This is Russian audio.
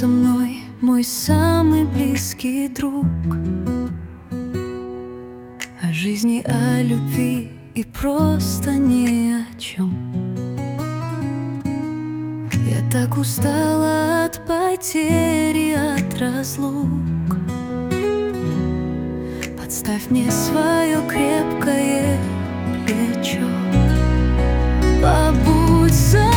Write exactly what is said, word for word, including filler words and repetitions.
со мной, мой самый близкий друг. О жизни, о любви и просто ни о чем. Я так устала от потери, от разлук. Подставь мне свое крепкое плечо. Побудь со